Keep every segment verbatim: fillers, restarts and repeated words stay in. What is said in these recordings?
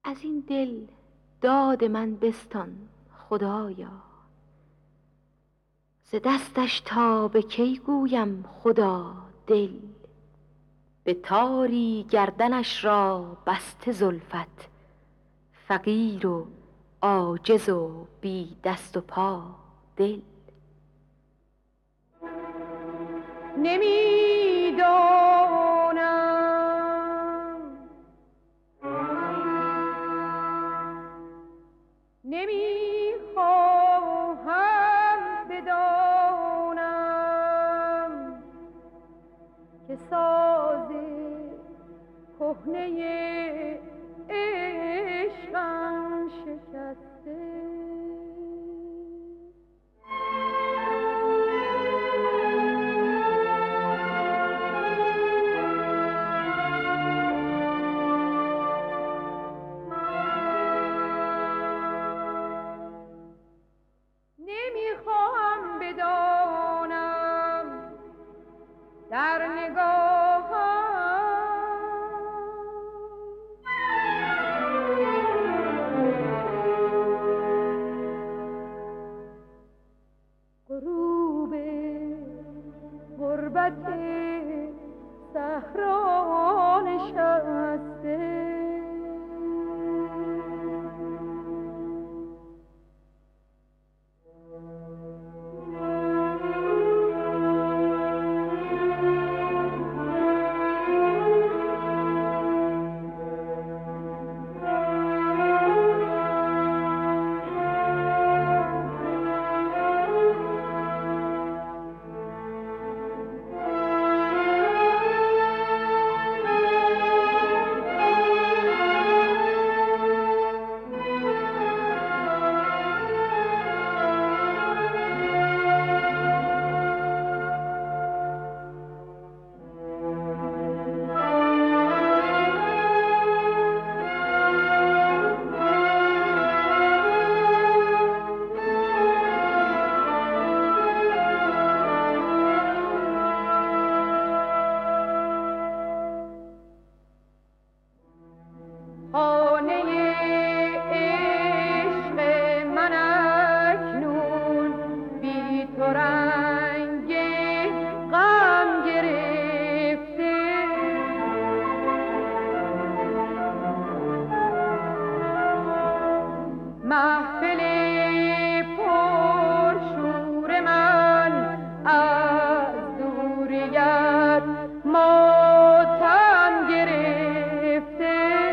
از این دل داد من بستان خدایا، ز دستش تا به کی گویم خدا دل. به تاری گردنش را بسته زلفت، فقیر و عاجز و بی دست و پا دل. نمیدانم نمیخواهم بدانم که ساز کهنه عشقم شکسته. نمیخواهم بدانم در نگاهم غروب غربت صحرا نشسته. محفل پرشور من از دوریت ماتم گرفته.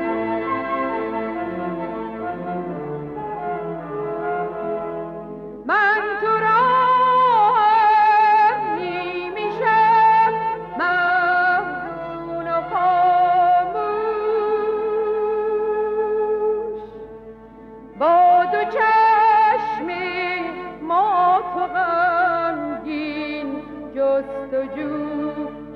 من تو را نیمی شب محزون و خاموش با دو چشم مات و غمگین جستجو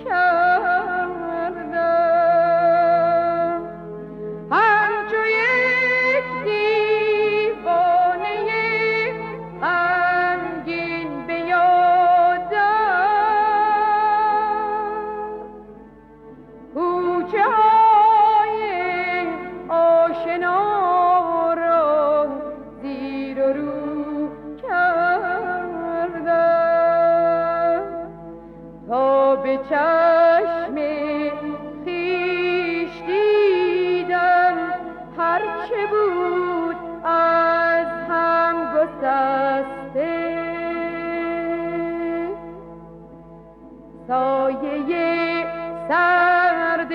کردم. همچو یک دیوانه غمگین به یادم کوچه های آشنا به چشم خویش دیدم هرچه بود از هم گسسته. سایه سرد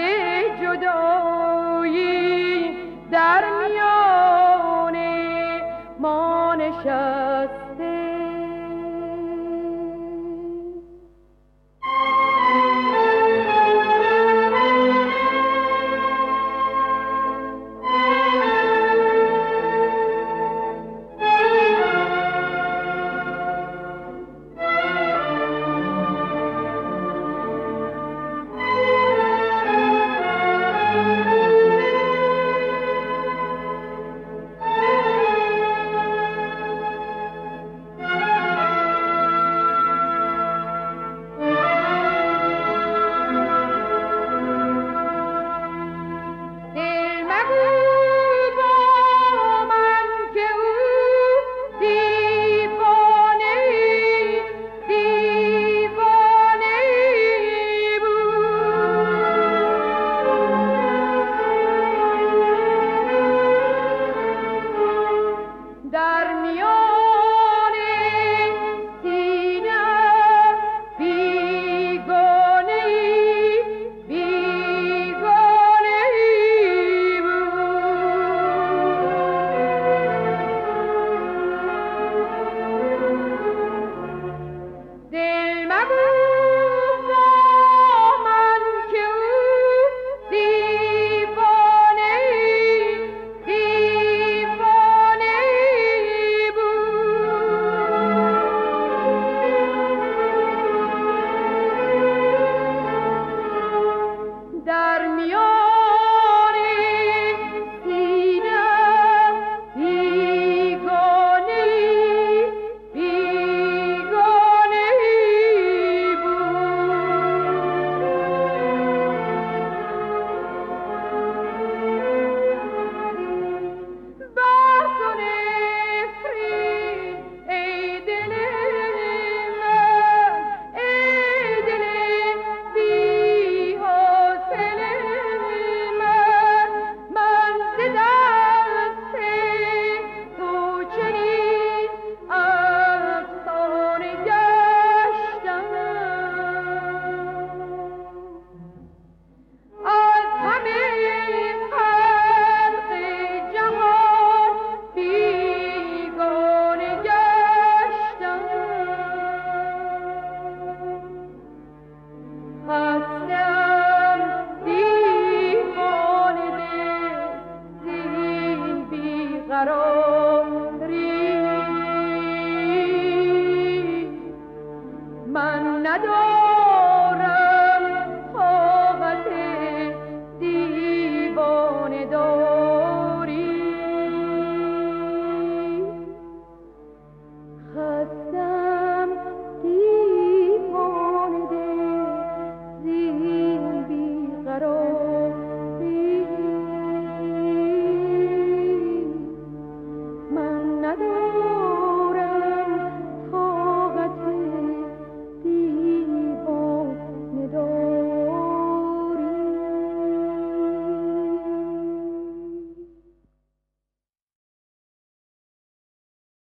جدایی در میان ما نشسته. قرار